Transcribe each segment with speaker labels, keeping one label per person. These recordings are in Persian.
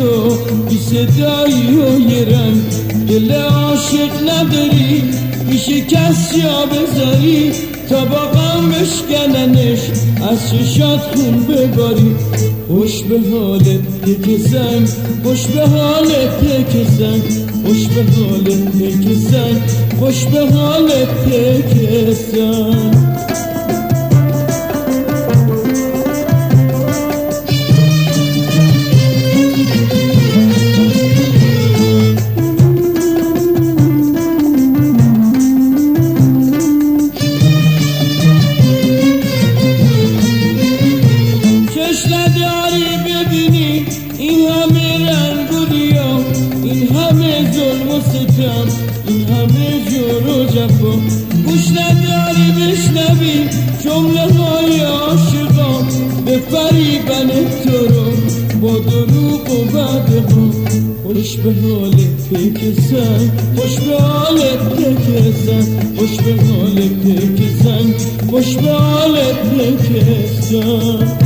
Speaker 1: تو بی صدایی و یه رنگ دل عاشق نداری میشه کس جا بذاری تا با غم بشکننش از چشات خون بباری خوش به حالت که زنگ خوش به حالت که زنگ خوش به حالت که زنگ خوش به حالت که زنگ این همه رنگ و ریا این همه ظلم و ستم این همه جور و جفا گوش نداری بشنوی جمله های عاشقان به فریبن تو رو با دروغ و بدها خوش به حالت که زن خوش به حالت که زن خوش به حالت که زن خوش به حالت که زن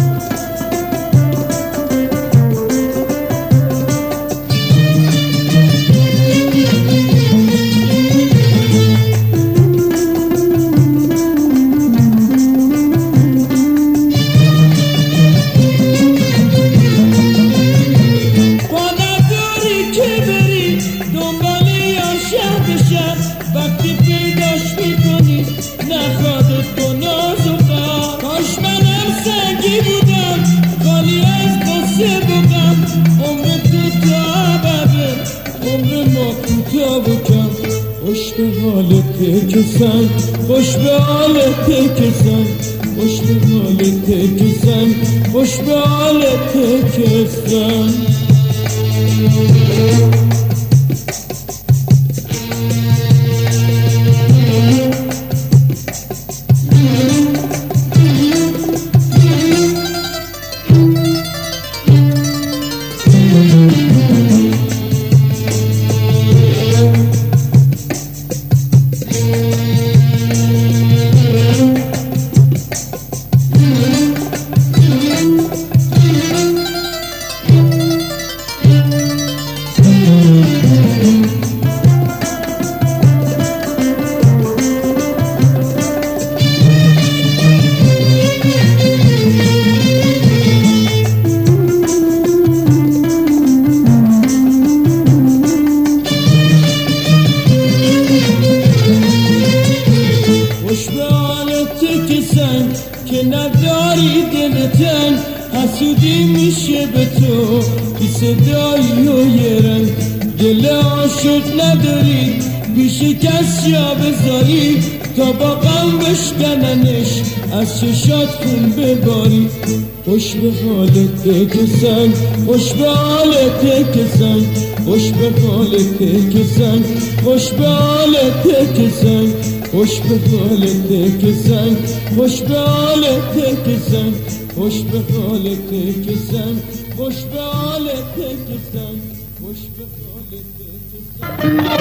Speaker 1: وقتی پیداش میکنی نخوادت با ناز و غم کاش منم سنگی بودم خالی از قصه بودم عمر تو تا ابده عمر ما کوتاه و کم خوش به حالت که زن خوش به حالت که زن خوش به حالت که زن خوش به حالت که زن که نداری دلتن حسودی میشه به تو بی صدایی و یه رنگ دل عاشق نداری بیشه کس جا بذاری تا با غم بشکننش از چشات خون بباری خوش به حالت که زن خوش به حالت که زن خوش به حالت که زن خوش به حالت که زن خوش به حالت که زن خوش به حالت که زن خوش به حالت که زن خوش به حالت که زن خوش به حالت که زن